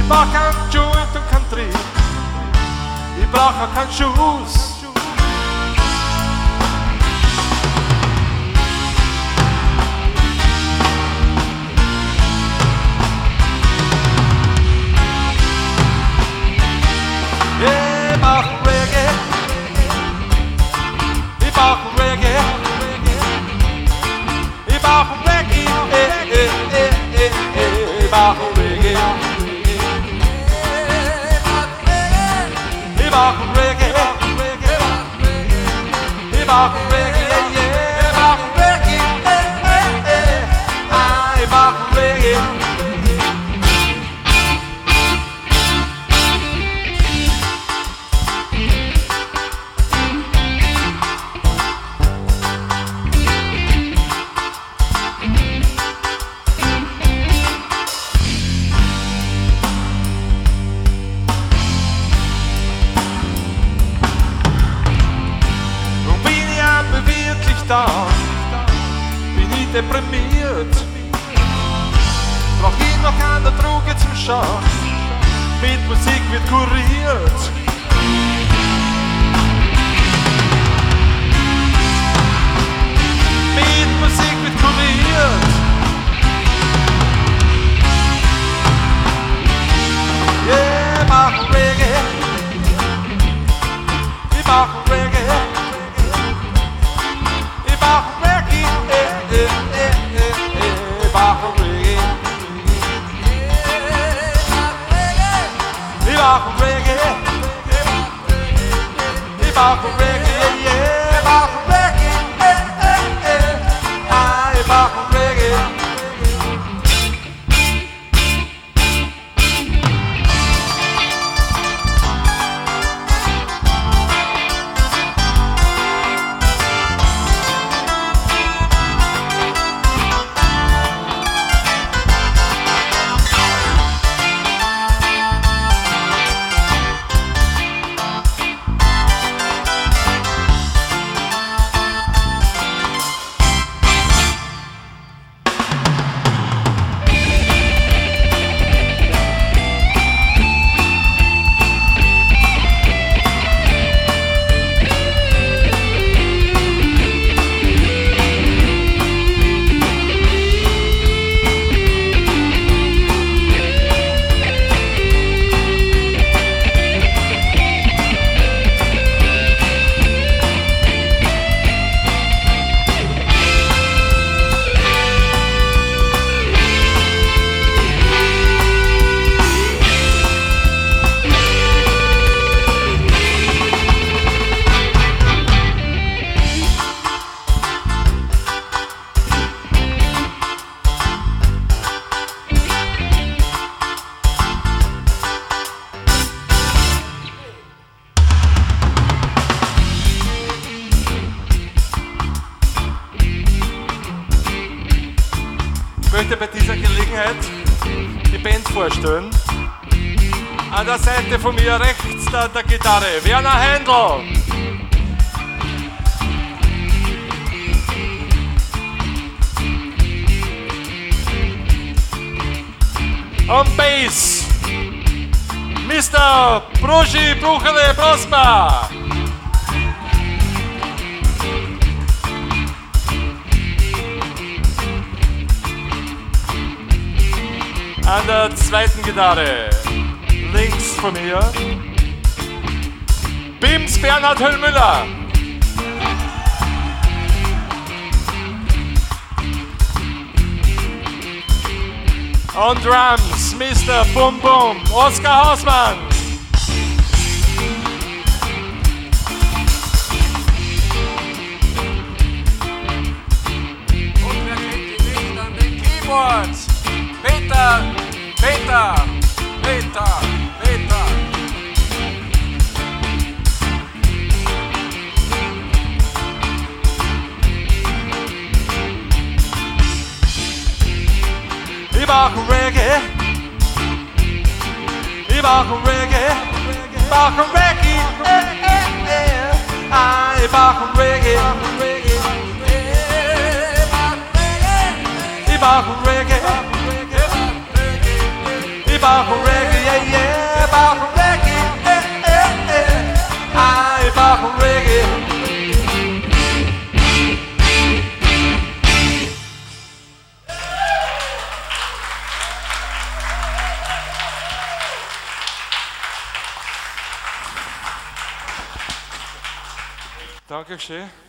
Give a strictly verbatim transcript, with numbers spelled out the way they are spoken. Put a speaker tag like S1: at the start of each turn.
S1: Ich brauch kein Joint und kein Trieb, ich brauch auch keinen Schuss. Ich brauch Reggae, ich brauch Reggae, ich brauch Reggae, eh, eh, eh, eh, eh, ich brauch Reggae, ich brauch Reggae, ich brauch Reggae, ich brauch Reggae, eh, eh, eh, ah, ich brauch Reggae. Da bin ich deprimiert, brauch ich noch keine Droge zum Schauen, mit Musik wird kuriert. Mit Musik wird kuriert. Yeah, ich brauch Reggae, ich brauch Reggae. Ich brauch Reggae, eh, eh, eh, eh, eh, ich brauch Reggae. Ich brauch Reggae, ich brauch Reggae, yeah, ich brauch Reggae, eh, eh, eh, ah, ich brauch Reggae. Ich möchte bei dieser Gelegenheit die Band vorstellen. An der Seite von mir rechts der, der Gitarre Werner Heindl. Und Bass Mister Bruschi Bruchele Prosper. An der zweiten Gitarre, links von mir, Bims Bernhard Höllmüller. On Drums, Mister Bum Bum, Oskar Hausmann.
S2: Und wer kennt ihn nicht an den Keyboards? Peter, Peter, Peter, Peter.
S1: Ich brauch Reggae, ich brauch Reggae, ich brauch Reggae, eh, eh, eh. Ah, ich brauch Reggae, ich brauch Reggae, ich brauch Reggae, yeah, Dankeschön.